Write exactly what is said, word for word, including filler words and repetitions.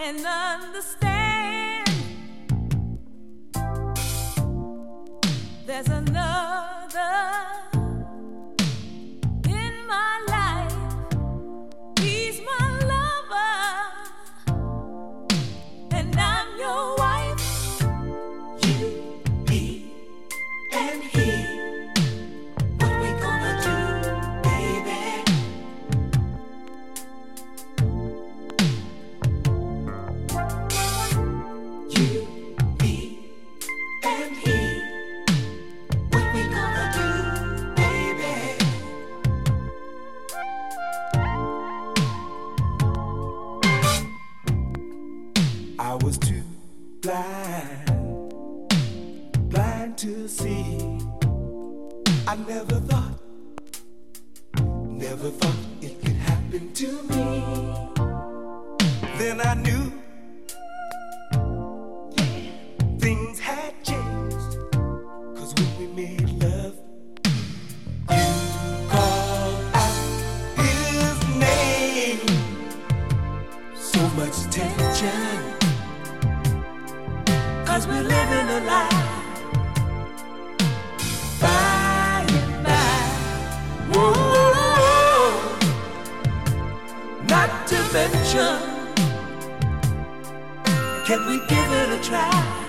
and understand there's another in my life. He's my lover, and I'm your wife. You, me, and he. What we gonna do, baby? You, me, and he. What we gonna do, baby? I was too blind, blind to see. I never thought, never thought it could happen to me. Then I knew, yeah, things had changed. 'Cause when we made love, you called out his name. So much tension, 'cause we're living a lie. By and by, whoa, not to mention, can we give it a try?